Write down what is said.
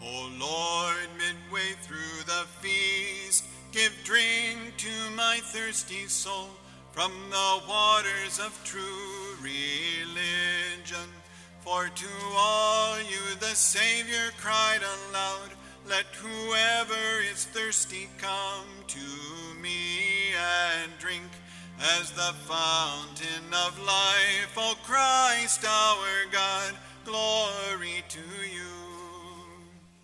O Lord, midway through the feast, give drink to my thirsty soul from the waters of true religion. For to all you the Savior cried aloud, let whoever is thirsty come to me and drink. As the fountain of life, O Christ our God, glory to you.